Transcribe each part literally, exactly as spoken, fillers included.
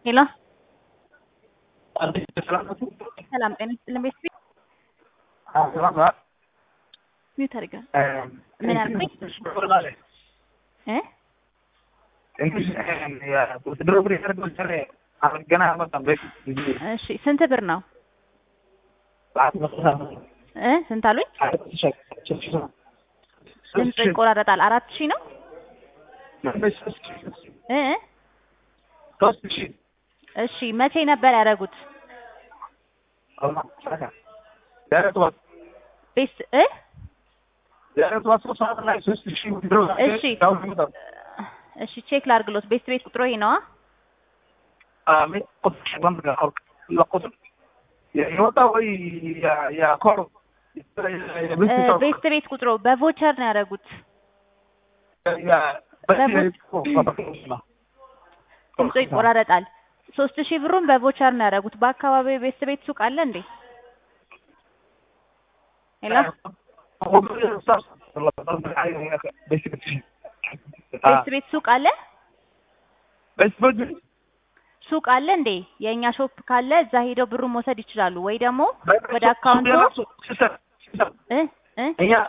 ሄሎ አዲስ ሰላም ነው። ሰላም ጤና ይስጥልን። ቤት ቤት አዎ ሰላም ነው። ሚውት አድርገህ እ ምን አልከኝ? እ እንግዲህ ያ ድሮ ብር ያደርገው ዛሬ አሁን ገና አልመጣም። ቤት እሺ ስንት ብር ነው? ሰዓት መስራት እ ስንት አሉኝ? ድምጽ ይቆራረጣል። አራት ሺህ ነው እ እ ሶስት ሺህ እሺ መቼ ነበር ያደረጉት? ዛሬ ጠዋት ቤት እ ዛሬ ጠዋት ሶስት ሰዓት ላይ ሶስት ሺህ ብር እሺ እሺ ቼክ ላድርግሎት። ቤት ቤት ቁጥሩ ይሄ ነዋ። አሜን ቁጥር ባንክ ጋር አውቅ ለቁጥር የወጣው ወይ ያ ያ ኮሮ ቤት ቤት ቁጥሩ በቮቸር ነው ያደረጉት። ያ ድምፁ ይቆራረጣል። ሶስት ሺህ ብሩን በቮቸር ነው ያደረጉት። በአካባቢው ቤት ቤት ሱቅ አለ እንዴ? ሄሎ ቤት ቤት ሱቅ አለ? ሱቅ አለ እንዴ? የእኛ ሾፕ ካለ እዛ ሄደው ብሩን መውሰድ ይችላሉ። ወይ ደግሞ ወደ አካውንቱ እ እ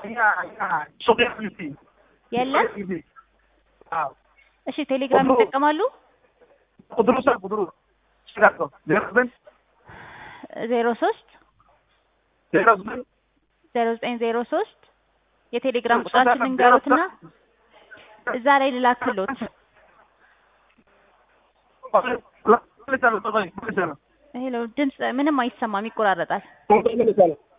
የለም። እሺ ቴሌግራም ይጠቀማሉ? ቁጥሩ ሳ ቁጥሩ ዜሮ ሶስት ዜሮ ዘጠኝ ዜሮ ዘጠኝ ዜሮ ሶስት የቴሌግራም ቁጥራችንን እንገሩትና እዛ ላይ ልላክሎት። ሄሎ ድምጽ ምንም አይሰማም፣ ይቆራረጣል።